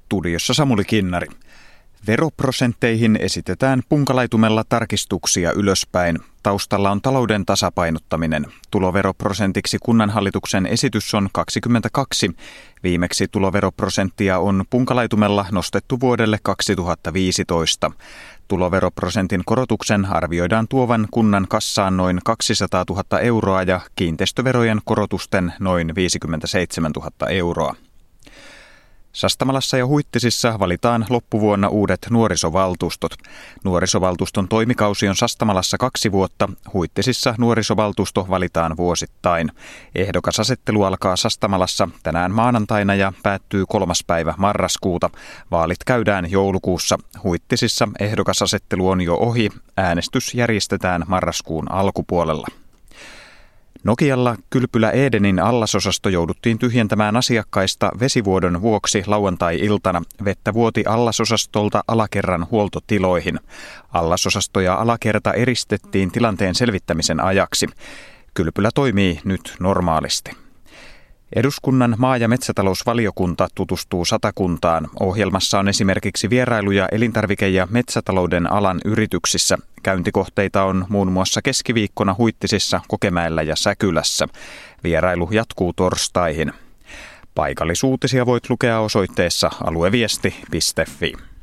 Studiossa Samuli Kinnari. Veroprosentteihin esitetään punkalaitumella tarkistuksia ylöspäin. Taustalla on talouden tasapainottaminen. Tuloveroprosentiksi kunnanhallituksen esitys on 22. Viimeksi tuloveroprosenttia on punkalaitumella nostettu vuodelle 2015. Tuloveroprosentin korotuksen arvioidaan tuovan kunnan kassaan noin 200 000 euroa ja kiinteistöverojen korotusten noin 57 000 euroa. Sastamalassa ja Huittisissa valitaan loppuvuonna uudet nuorisovaltuustot. Nuorisovaltuuston toimikausi on Sastamalassa 2 vuotta, Huittisissa nuorisovaltuusto valitaan vuosittain. Ehdokasasettelu alkaa Sastamalassa tänään maanantaina ja päättyy 3. päivä marraskuuta. Vaalit käydään joulukuussa. Huittisissa ehdokasasettelu on jo ohi, äänestys järjestetään marraskuun alkupuolella. Nokialla Kylpylä Edenin allasosasto jouduttiin tyhjentämään asiakkaista vesivuodon vuoksi lauantai-iltana. Vettä vuoti allasosastolta alakerran huoltotiloihin. Allasosasto ja alakerta eristettiin tilanteen selvittämisen ajaksi. Kylpylä toimii nyt normaalisti. Eduskunnan maa- ja metsätalousvaliokunta tutustuu Satakuntaan. Ohjelmassa on esimerkiksi vierailuja elintarvike- ja metsätalouden alan yrityksissä. Käyntikohteita on muun muassa keskiviikkona Huittisissa, Kokemäellä ja Säkylässä. Vierailu jatkuu torstaihin. Paikallisuutisia voit lukea osoitteessa alueviesti.fi.